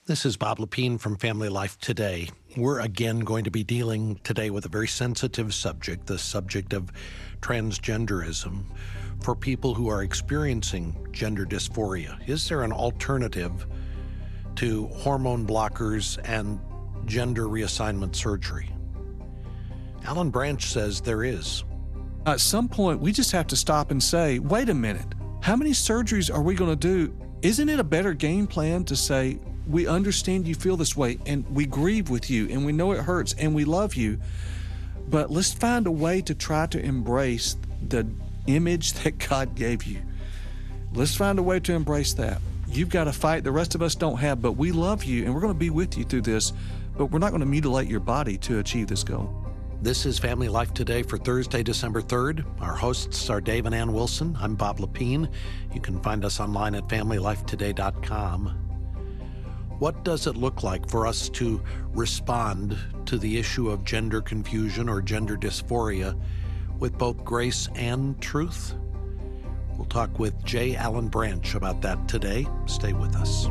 This is Bob Lepine from Family Life Today. We're again going to be dealing today with a very sensitive subject, the subject of transgenderism for people who are experiencing gender dysphoria. Is there an alternative to hormone blockers and gender reassignment surgery? Alan Branch says there is. At some point, we just have to stop and say, wait a minute, how many surgeries are we going to do? Isn't it a better game plan to say, we understand you feel this way, and we grieve with you, and we know it hurts, and we love you, but let's find a way to try to embrace the image that God gave you. Let's find a way to embrace that. You've got a fight the rest of us don't have, but we love you, and we're going to be with you through this, but we're not going to mutilate your body to achieve this goal. This is Family Life Today for Thursday, December 3rd. Our hosts are Dave and Ann Wilson. I'm Bob Lepine. You can find us online at FamilyLifeToday.com. What does it look like for us to respond to the issue of gender confusion or gender dysphoria with both grace and truth? We'll talk with J. Alan Branch about that today. Stay with us.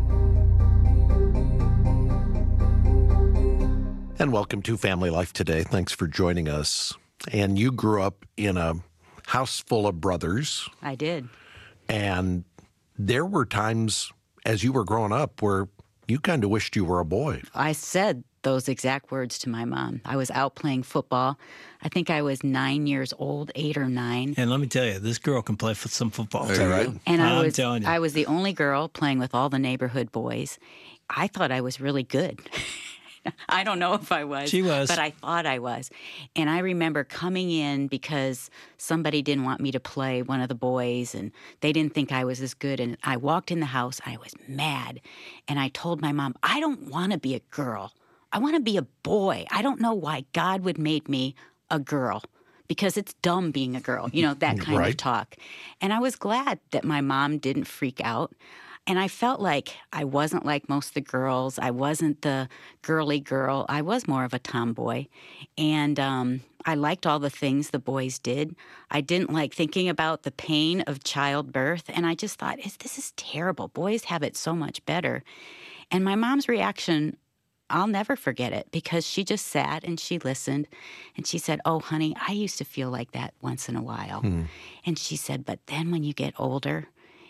And welcome to Family Life Today. Thanks for joining us. And you grew up in a house full of brothers. I did. And there were times as you were growing up where you kind of wished you were a boy. I said those exact words to my mom. I was out playing football. I think I was 9 years old, 8 or 9. And let me tell you, this girl can play some football. Is that right? And I'm telling you. I was the only girl playing with all the neighborhood boys. I thought I was really good. I don't know if I was. She was. But I thought I was. And I remember coming in because somebody didn't want me to play one of the boys, and they didn't think I was as good. And I walked in the house. I was mad. And I told my mom, I don't want to be a girl. I want to be a boy. I don't know why God would make me a girl, because it's dumb being a girl, that kind Right. of talk. And I was glad that my mom didn't freak out. And I felt like I wasn't like most of the girls. I wasn't the girly girl. I was more of a tomboy. And I liked all the things the boys did. I didn't like thinking about the pain of childbirth. And I just thought, this is terrible. Boys have it so much better. And my mom's reaction, I'll never forget it, because she just sat and she listened. And she said, oh, honey, I used to feel like that once in a while. And she said, but then when you get older,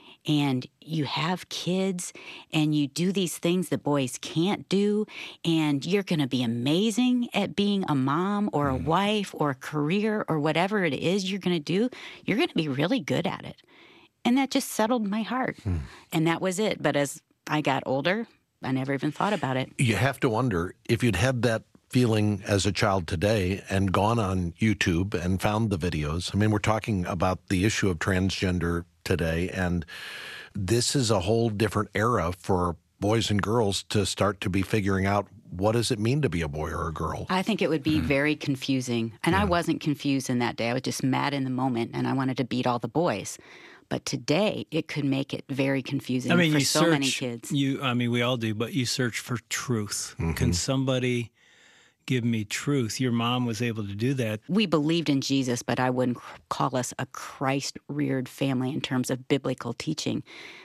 and you have kids, and you do these things that boys can't do, and you're going to be amazing at being a mom or a wife or a career or whatever it is you're going to do. You're going to be really good at it. And that just settled my heart. And that was it. But as I got older, I never even thought about it. You have to wonder if you'd had that feeling as a child today and gone on YouTube and found the videos. I mean, we're talking about the issue of transgender today, and this is a whole different era for boys and girls to start to be figuring out, what does it mean to be a boy or a girl? I think it would be very confusing. And I wasn't confused in that day. I was just mad in the moment, and I wanted to beat all the boys. But today, it could make it very confusing for so many kids. We all do, but you search for truth. Can somebody give me truth? Your mom was able to do that. We believed in Jesus, but I wouldn't call us a Christ-reared family in terms of biblical teaching.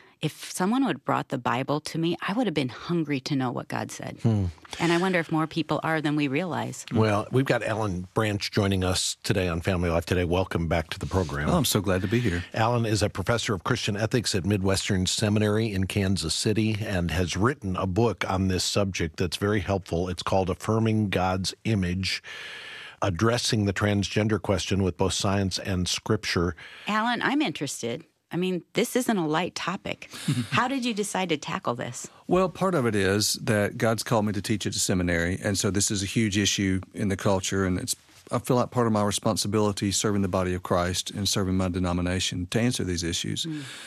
If someone would have brought the Bible to me, I would have been hungry to know what God said. And I wonder if more people are than we realize. Well, we've got Alan Branch joining us today on Family Life Today. Welcome back to the program. Oh, I'm so glad to be here. Alan is a professor of Christian ethics at Midwestern Seminary in Kansas City and has written a book on this subject that's very helpful. It's called Affirming God's Image, addressing the transgender question with both science and scripture. Alan, I'm interested. I mean, this isn't a light topic. How did you decide to tackle this? Well, part of it is that God's called me to teach at a seminary, and so this is a huge issue in the culture, and I feel like part of my responsibility serving the body of Christ and serving my denomination to answer these issues.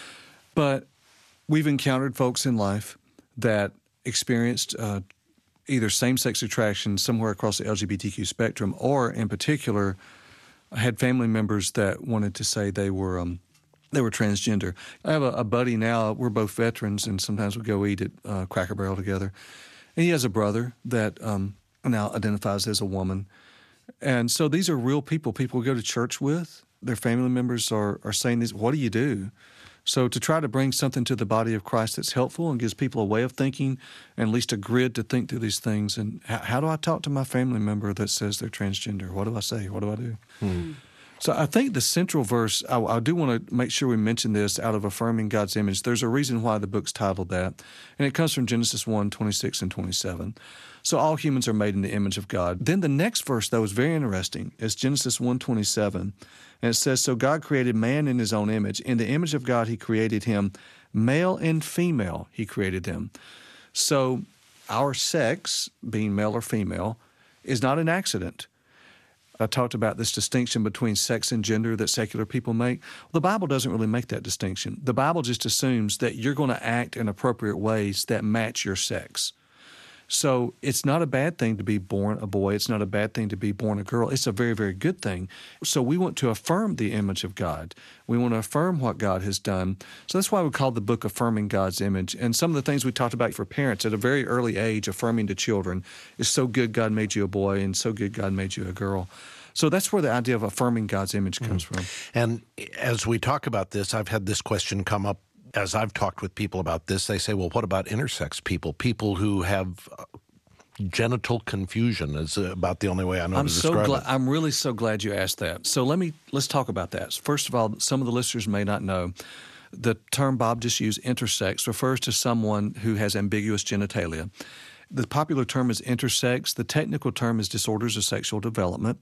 But we've encountered folks in life that experienced either same-sex attraction somewhere across the LGBTQ spectrum, or in particular had family members that wanted to say they were transgender. I have a buddy now. We're both veterans, and sometimes we go eat at Cracker Barrel together. And he has a brother that now identifies as a woman. And so these are real people we go to church with. Their family members are saying this. What do you do? So to try to bring something to the body of Christ that's helpful and gives people a way of thinking and at least a grid to think through these things. And how do I talk to my family member that says they're transgender? What do I say? What do I do? So I think the central verse, I do want to make sure we mention this out of Affirming God's Image. There's a reason why the book's titled that, and it comes from Genesis 1, 26 and 27. So all humans are made in the image of God. Then the next verse, though, is very interesting. It's Genesis 1, 27, and it says, so God created man in his own image. In the image of God he created him. Male and female he created them. So our sex, being male or female, is not an accident. I talked about this distinction between sex and gender that secular people make. The Bible doesn't really make that distinction. The Bible just assumes that you're going to act in appropriate ways that match your sex. So it's not a bad thing to be born a boy. It's not a bad thing to be born a girl. It's a very, very good thing. So we want to affirm the image of God. We want to affirm what God has done. So that's why we call the book Affirming God's Image. And some of the things we talked about for parents at a very early age, affirming to children, is so good God made you a boy and so good God made you a girl. So that's where the idea of affirming God's image comes from. And as we talk about this, I've had this question come up as I've talked with people about this. They say, well, what about intersex people? People who have genital confusion is about the only way I know to describe it. I'm really so glad you asked that. So let's talk about that. First of all, some of the listeners may not know the term Bob just used, intersex, refers to someone who has ambiguous genitalia. The popular term is intersex. The technical term is disorders of sexual development.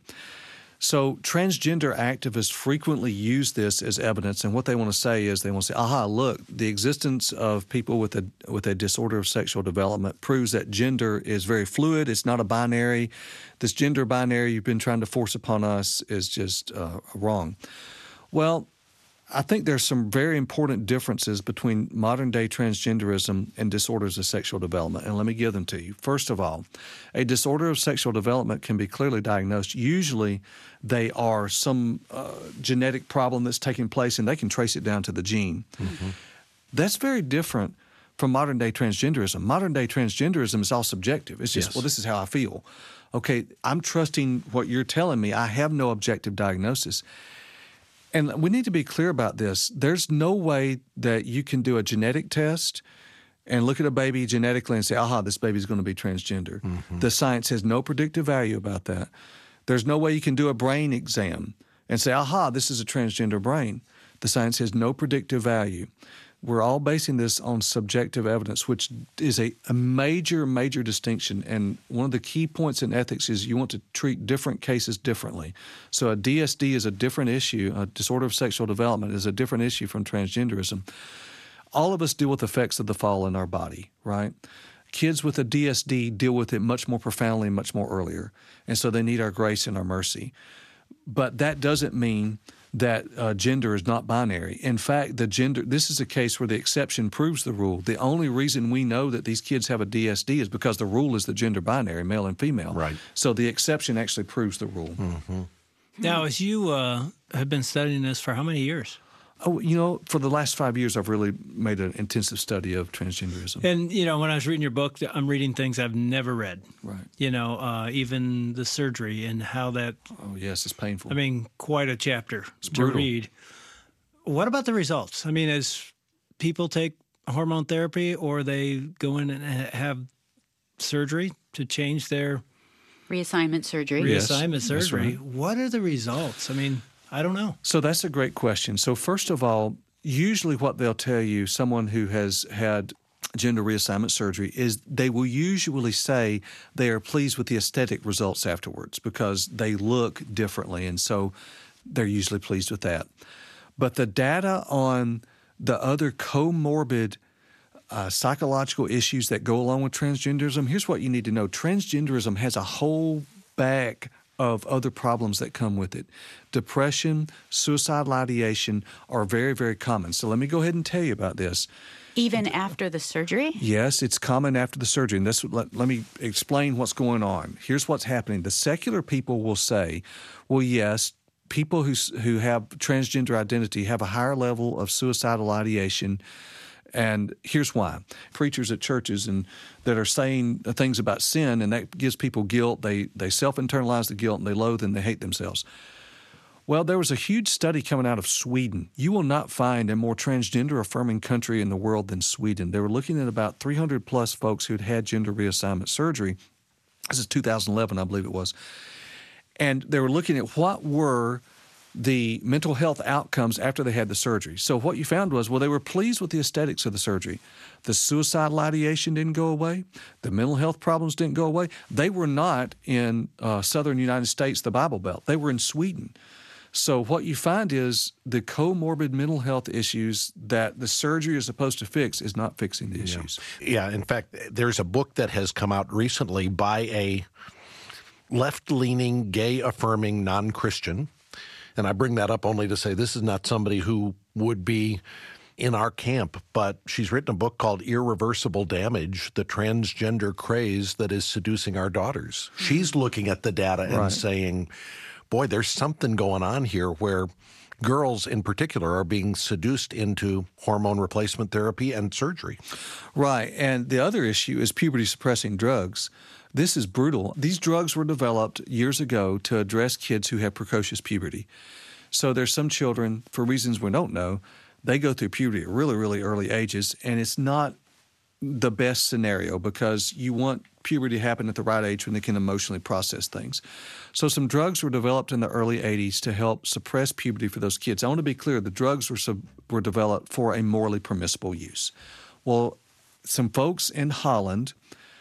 So transgender activists frequently use this as evidence, and what they want to say is they want to say, aha, look, the existence of people with a disorder of sexual development proves that gender is very fluid. It's not a binary. This gender binary you've been trying to force upon us is just wrong. Well, I think there's some very important differences between modern-day transgenderism and disorders of sexual development, and let me give them to you. First of all, a disorder of sexual development can be clearly diagnosed. Usually they are some genetic problem that's taking place, and they can trace it down to the gene. Mm-hmm. That's very different from modern-day transgenderism. Modern-day transgenderism is all subjective. It's just, well, this is how I feel. Okay, I'm trusting what you're telling me. I have no objective diagnosis. And we need to be clear about this. There's no way that you can do a genetic test and look at a baby genetically and say, aha, this baby's going to be transgender. Mm-hmm. The science has no predictive value about that. There's no way you can do a brain exam and say, aha, this is a transgender brain. The science has no predictive value. We're all basing this on subjective evidence, which is a major, major distinction. And one of the key points in ethics is you want to treat different cases differently. So a DSD is a different issue. A disorder of sexual development is a different issue from transgenderism. All of us deal with effects of the fall in our body, right? Kids with a DSD deal with it much more profoundly and much more earlier. And so they need our grace and our mercy. But that doesn't mean that gender is not binary. In fact, this is a case where the exception proves the rule. The only reason we know that these kids have a DSD is because the rule is the gender binary, male and female. Right. So the exception actually proves the rule. Mm-hmm. Now, as you have been studying this for how many years? Oh, for the last 5 years, I've really made an intensive study of transgenderism. And, when I was reading your book, I'm reading things I've never read. Right. Even the surgery and how that... Oh, yes, it's painful. I mean, quite a chapter to brutal. read. What about the results? I mean, as people take hormone therapy or they go in and have surgery to change their... Reassignment surgery. Reassignment Yes, surgery. right. What are the results? I mean... I don't know. So that's a great question. So first of all, usually what they'll tell you, someone who has had gender reassignment surgery, is they will usually say they are pleased with the aesthetic results afterwards because they look differently, and so they're usually pleased with that. But the data on the other comorbid psychological issues that go along with transgenderism, here's what you need to know. Transgenderism has a whole bag of other problems that come with it. Depression, suicidal ideation are very, very common. So let me go ahead and tell you about this. Even after the surgery? Yes, it's common after the surgery. And let me explain what's going on. Here's what's happening. The secular people will say, well, yes, people who have transgender identity have a higher level of suicidal ideation. And here's why. Preachers at churches that are saying things about sin, and that gives people guilt. They self-internalize the guilt, and they loathe and they hate themselves. Well, there was a huge study coming out of Sweden. You will not find a more transgender-affirming country in the world than Sweden. They were looking at about 300-plus folks who'd had gender reassignment surgery. This is 2011, I believe it was. And they were looking at what were the mental health outcomes after they had the surgery. So what you found was, well, they were pleased with the aesthetics of the surgery. The suicidal ideation didn't go away. The mental health problems didn't go away. They were not in southern United States, the Bible Belt. They were in Sweden. So what you find is the comorbid mental health issues that the surgery is supposed to fix is not fixing the issues. Yeah, in fact, there's a book that has come out recently by a left-leaning, gay-affirming non-Christian. And I bring that up only to say this is not somebody who would be in our camp, but she's written a book called Irreversible Damage, the transgender craze that is seducing our daughters. She's looking at the data and saying, boy, there's something going on here where girls in particular are being seduced into hormone replacement therapy and surgery. Right. And the other issue is puberty-suppressing drugs. This is brutal. These drugs were developed years ago to address kids who have precocious puberty. So there's some children, for reasons we don't know, they go through puberty at really, really early ages, and it's not the best scenario because you want puberty to happen at the right age when they can emotionally process things. So some drugs were developed in the early 80s to help suppress puberty for those kids. I want to be clear, the drugs were developed for a morally permissible use. Well, some folks in Holland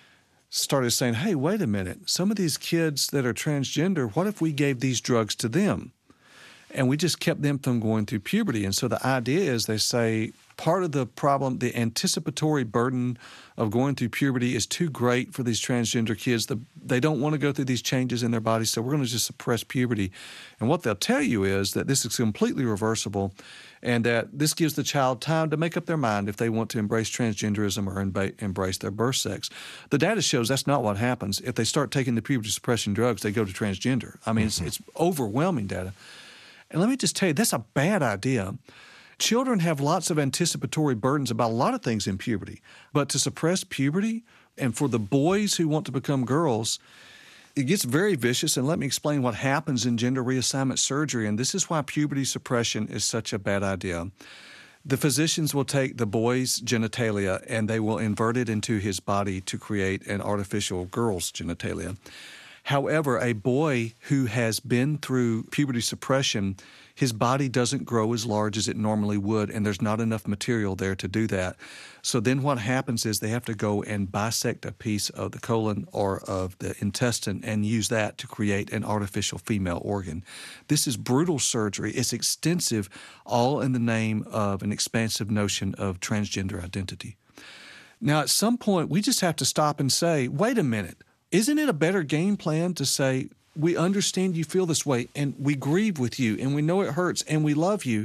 started saying, hey, wait a minute, some of these kids that are transgender, what if we gave these drugs to them? And we just kept them from going through puberty. And so the idea is they say part of the problem, the anticipatory burden of going through puberty is too great for these transgender kids. They don't want to go through these changes in their bodies, so we're going to just suppress puberty. And what they'll tell you is that this is completely reversible and that this gives the child time to make up their mind if they want to embrace transgenderism or embrace their birth sex. The data shows that's not what happens. If they start taking the puberty suppression drugs, they go to transgender. I mean, it's overwhelming data. And let me just tell you, that's a bad idea. Children have lots of anticipatory burdens about a lot of things in puberty. But to suppress puberty, and for the boys who want to become girls, it gets very vicious. And let me explain what happens in gender reassignment surgery. And this is why puberty suppression is such a bad idea. The physicians will take the boy's genitalia and they will invert it into his body to create an artificial girl's genitalia. However, a boy who has been through puberty suppression, his body doesn't grow as large as it normally would, and there's not enough material there to do that. So then what happens is they have to go and bisect a piece of the colon or of the intestine and use that to create an artificial female organ. This is brutal surgery. It's extensive, all in the name of an expansive notion of transgender identity. Now, at some point, we just have to stop and say, wait a minute. Isn't it a better game plan to say, we understand you feel this way and we grieve with you and we know it hurts and we love you,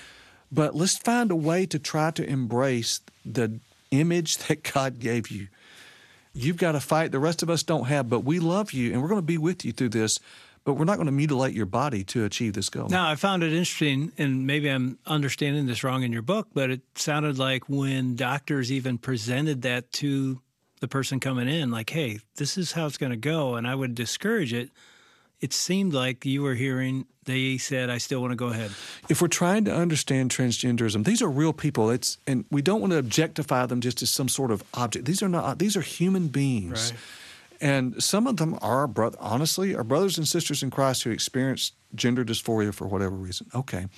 but let's find a way to try to embrace the image that God gave you. You've got a fight the rest of us don't have, but we love you and we're going to be with you through this, but we're not going to mutilate your body to achieve this goal. Now, I found it interesting, and maybe I'm understanding this wrong in your book, but it sounded like when doctors even presented that to the person coming in, like, hey, this is how it's going to go, and I would discourage it. It seemed like you were hearing they said, I still want to go ahead. If we're trying to understand transgenderism, these are real people. And we don't want to objectify them just as some sort of object. These are human beings. Right. And some of them are, honestly, are brothers and sisters in Christ who experience gender dysphoria for whatever reason. Okay.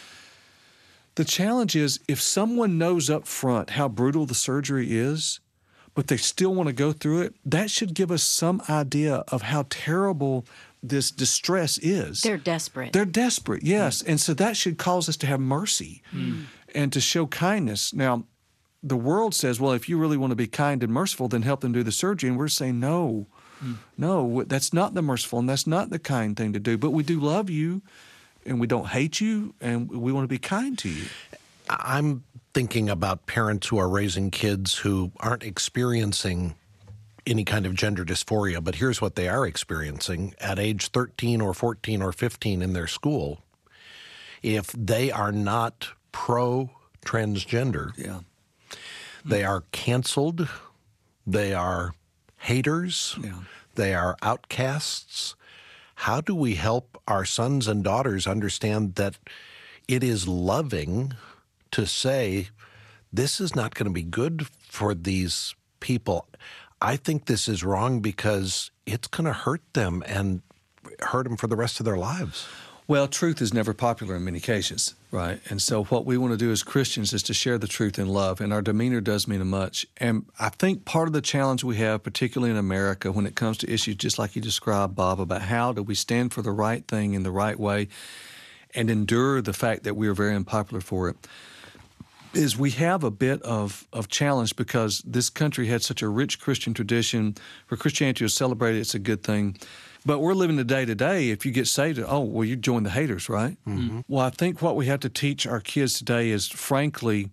The challenge is if someone knows up front how brutal the surgery is, but they still want to go through it, that should give us some idea of how terrible this distress is. They're desperate. They're desperate, yes. And so that should cause us to have mercy and to show kindness. Now, the world says, well, if you really want to be kind and merciful, then help them do the surgery. And we're saying, no, that's not the merciful and that's not the kind thing to do. But we do love you and we don't hate you and we want to be kind to you. I'm thinking about parents who are raising kids who aren't experiencing any kind of gender dysphoria, but here's what they are experiencing at age 13 or 14 or 15 in their school. If they are not pro-transgender, they are canceled, they are haters, they are outcasts. How do we help our sons and daughters understand that it is loving to say, this is not going to be good for these people? I think this is wrong because it's going to hurt them and hurt them for the rest of their lives. Well, truth is never popular in many cases, right? And so what we want to do as Christians is to share the truth in love, and our demeanor does mean much. And I think part of the challenge we have, particularly in America, when it comes to issues just like you described, Bob, about how do we stand for the right thing in the right way and endure the fact that we are very unpopular for it, is we have a bit of challenge because this country had such a rich Christian tradition where Christianity was celebrated. It's a good thing. But we're living the day to day. If you get saved, you join the haters, right? Mm-hmm. Well, I think what we have to teach our kids today is, frankly,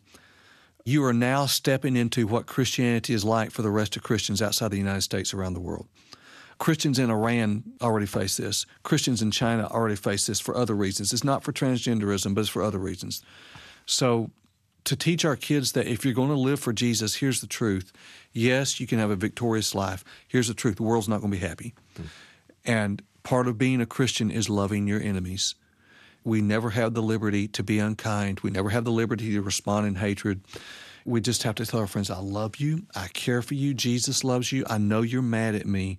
you are now stepping into what Christianity is like for the rest of Christians outside the United States around the world. Christians in Iran already face this. Christians in China already face this for other reasons. It's not for transgenderism, but it's for other reasons. So to teach our kids that if you're going to live for Jesus, here's the truth. Yes, you can have a victorious life. Here's the truth. The world's not going to be happy. Mm-hmm. And part of being a Christian is loving your enemies. We never have the liberty to be unkind. We never have the liberty to respond in hatred. We just have to tell our friends, I love you. I care for you. Jesus loves you. I know you're mad at me.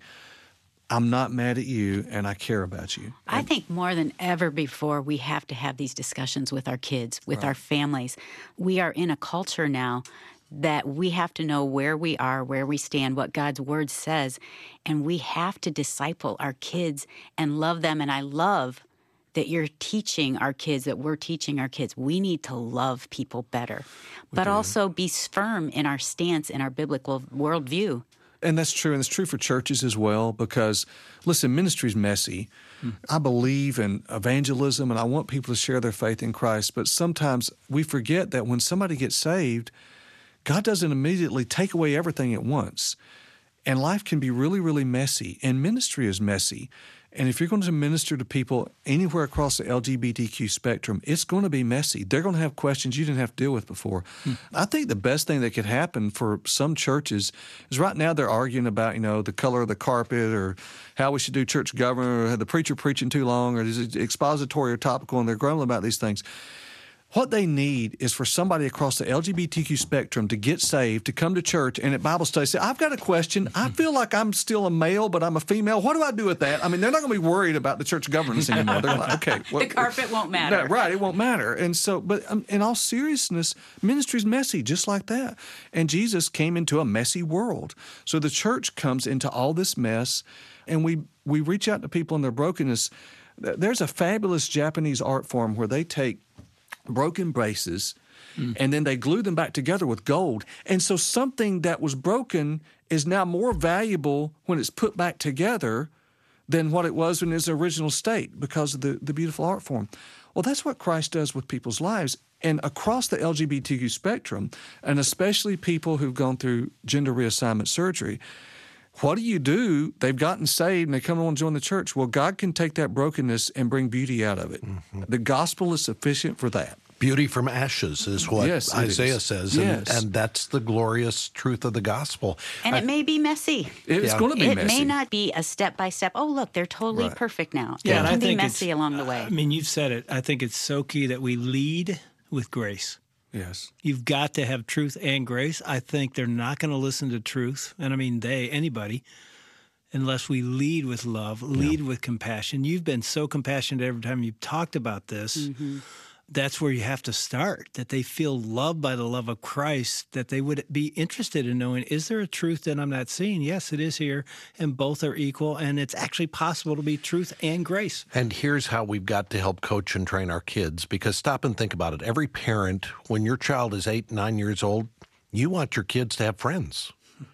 I'm not mad at you, and I care about you. I think more than ever before, we have to have these discussions with our kids, with our families. We are in a culture now that we have to know where we are, where we stand, what God's Word says, and we have to disciple our kids and love them. And I love that you're teaching our kids, that we're teaching our kids. We need to love people better, but also be firm in our stance, in our biblical worldview. And that's true, and it's true for churches as well because, listen, ministry's messy. I believe in evangelism, and I want people to share their faith in Christ, but sometimes we forget that when somebody gets saved, God doesn't immediately take away everything at once. And life can be really, really messy, and ministry is messy. And if you're going to minister to people anywhere across the LGBTQ spectrum, it's going to be messy. They're going to have questions you didn't have to deal with before. I think the best thing that could happen for some churches is right now they're arguing about, the color of the carpet or how we should do church government or the preacher preaching too long or is it expository or topical, and they're grumbling about these things. What they need is for somebody across the LGBTQ spectrum to get saved, to come to church, and at Bible study say, I've got a question. I feel like I'm still a male, but I'm a female. What do I do with that? I mean, they're not going to be worried about the church governance anymore. They're like, okay. The carpet won't matter. No, right, it won't matter. And so, but in all seriousness, ministry's messy, just like that. And Jesus came into a messy world. So the church comes into all this mess, and we reach out to people in their brokenness. There's a fabulous Japanese art form where they take broken braces, and then they glue them back together with gold. And so something that was broken is now more valuable when it's put back together than what it was in its original state because of the beautiful art form. Well, that's what Christ does with people's lives. And across the LGBTQ spectrum, and especially people who've gone through gender reassignment surgery, what do? They've gotten saved and they come on to join the church. Well, God can take that brokenness and bring beauty out of it. Mm-hmm. The gospel is sufficient for that. Beauty from ashes is what Isaiah says, and that's the glorious truth of the gospel. And it may be messy. It's going to be messy. It may not be a step-by-step, look, they're totally perfect now. Yeah, it can be messy along the way. I mean, you've said it. I think it's so key that we lead with grace. Yes. You've got to have truth and grace. I think they're not going to listen to truth, and I mean anybody, unless we lead with love, lead with compassion. You've been so compassionate every time you've talked about this. Mm-hmm. That's where you have to start, that they feel loved by the love of Christ, that they would be interested in knowing, is there a truth that I'm not seeing? Yes, it is here, and both are equal, and it's actually possible to be truth and grace. And here's how we've got to help coach and train our kids, because stop and think about it. Every parent, when your child is 8, 9 years old, you want your kids to have friends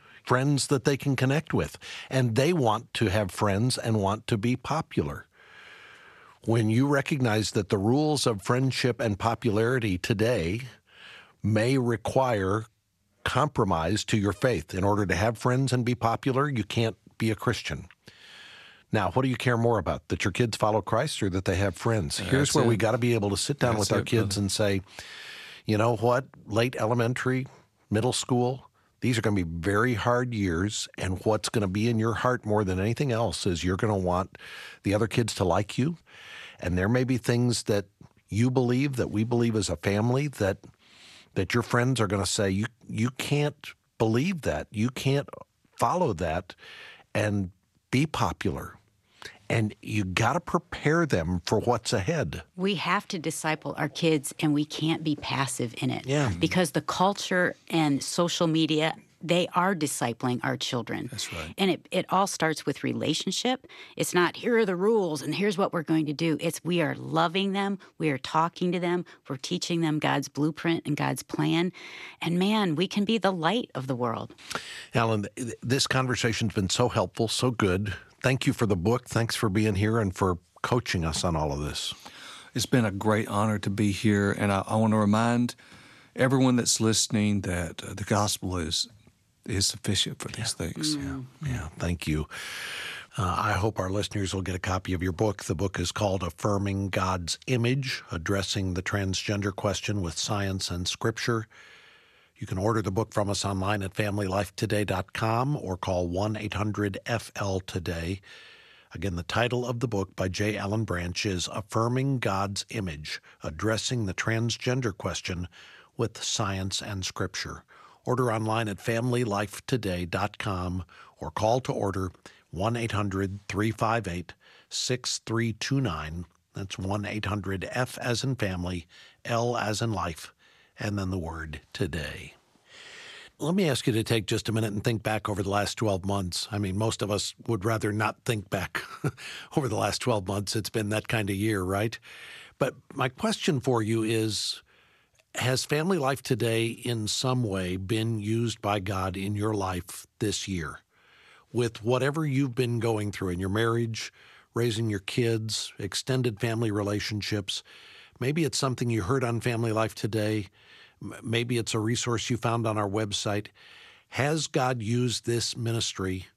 that they can connect with, and they want to have friends and want to be popular. When you recognize that the rules of friendship and popularity today may require compromise to your faith. In order to have friends and be popular, you can't be a Christian. Now, what do you care more about, that your kids follow Christ or that they have friends? Here's where we got to be able to sit down with our kids and say, you know what, late elementary, middle school, These are going to be very hard years, and what's going to be in your heart more than anything else is you're going to want the other kids to like you, and there may be things that you believe, that we believe as a family, that your friends are going to say, you can't believe that, you can't follow that and be popular. And you got to prepare them for what's ahead. We have to disciple our kids, and we can't be passive in it. Yeah. Because the culture and social media, they are discipling our children. That's right. And it all starts with relationship. It's not, here are the rules and here's what we're going to do. It's, we are loving them. We are talking to them. We're teaching them God's blueprint and God's plan. And man, we can be the light of the world. Alan, this conversation's been so helpful, so good. Thank you for the book. Thanks for being here and for coaching us on all of this. It's been a great honor to be here, and I want to remind everyone that's listening that the gospel is sufficient for these things. Yeah, thank you. I hope our listeners will get a copy of your book. The book is called Affirming God's Image, Addressing the Transgender Question with Science and Scripture. You can order the book from us online at FamilyLifeToday.com or call 1-800-FL-TODAY. Again, the title of the book by J. Alan Branch is Affirming God's Image, Addressing the Transgender Question with Science and Scripture. Order online at FamilyLifeToday.com or call to order 1-800-358-6329. That's 1-800-F as in family, L as in life, and then the word today. Let me ask you to take just a minute and think back over the last 12 months. I mean, most of us would rather not think back over the last 12 months. It's been that kind of year, right? But my question for you is, has Family Life Today in some way been used by God in your life this year? With whatever you've been going through in your marriage, raising your kids, extended family relationships, maybe it's something you heard on Family Life Today. Maybe it's a resource you found on our website. Has God used this ministry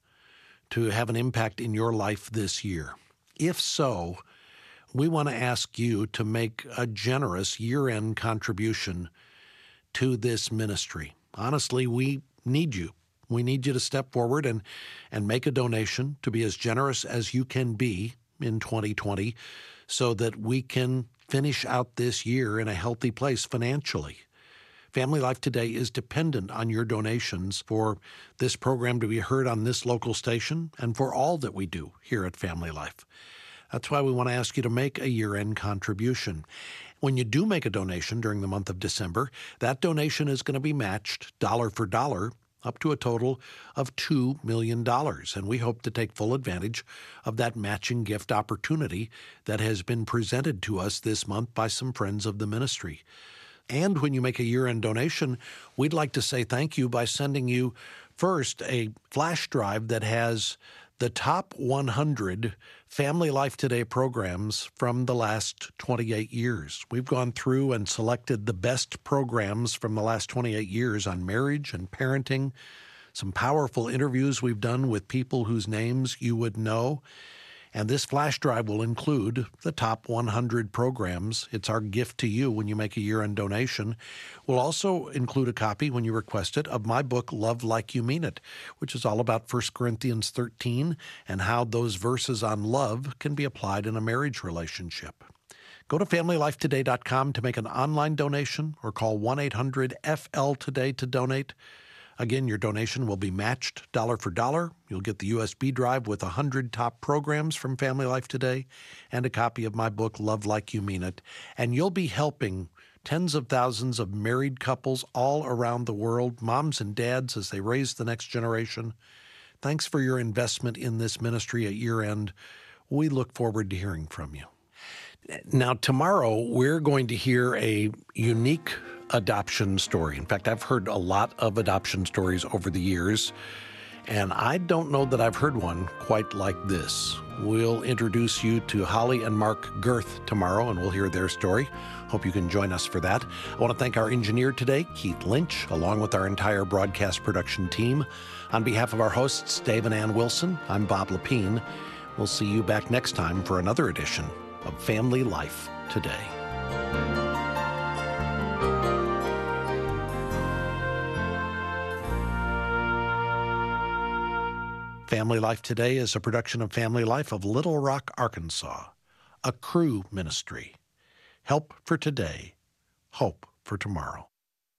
to have an impact in your life this year? If so, we want to ask you to make a generous year-end contribution to this ministry. Honestly, we need you. We need you to step forward and make a donation, to be as generous as you can be in 2020 so that we can finish out this year in a healthy place financially. Family Life Today is dependent on your donations for this program to be heard on this local station and for all that we do here at Family Life. That's why we want to ask you to make a year-end contribution. When you do make a donation during the month of December, that donation is going to be matched dollar for dollar up to a total of $2 million. And we hope to take full advantage of that matching gift opportunity that has been presented to us this month by some friends of the ministry. And when you make a year-end donation, we'd like to say thank you by sending you first a flash drive that has the top 100 Family Life Today programs from the last 28 years. We've gone through and selected the best programs from the last 28 years on marriage and parenting, some powerful interviews we've done with people whose names you would know. And this flash drive will include the top 100 programs. It's our gift to you when you make a year-end donation. We'll also include a copy, when you request it, of my book, Love Like You Mean It, which is all about 1 Corinthians 13 and how those verses on love can be applied in a marriage relationship. Go to FamilyLifeToday.com to make an online donation or call 1-800-FL-TODAY to donate. Again, your donation will be matched dollar for dollar. You'll get the USB drive with 100 top programs from Family Life Today and a copy of my book, Love Like You Mean It. And you'll be helping tens of thousands of married couples all around the world, moms and dads, as they raise the next generation. Thanks for your investment in this ministry at year-end. We look forward to hearing from you. Now, tomorrow, we're going to hear a unique adoption story. In fact, I've heard a lot of adoption stories over the years, and I don't know that I've heard one quite like this. We'll introduce you to Holly and Mark Girth tomorrow, and we'll hear their story. Hope you can join us for that. I want to thank our engineer today, Keith Lynch, along with our entire broadcast production team. On behalf of our hosts, Dave and Ann Wilson, I'm Bob Lepine. We'll see you back next time for another edition of Family Life Today. Family Life Today is a production of Family Life of Little Rock, Arkansas, a Cru ministry. Help for today, hope for tomorrow.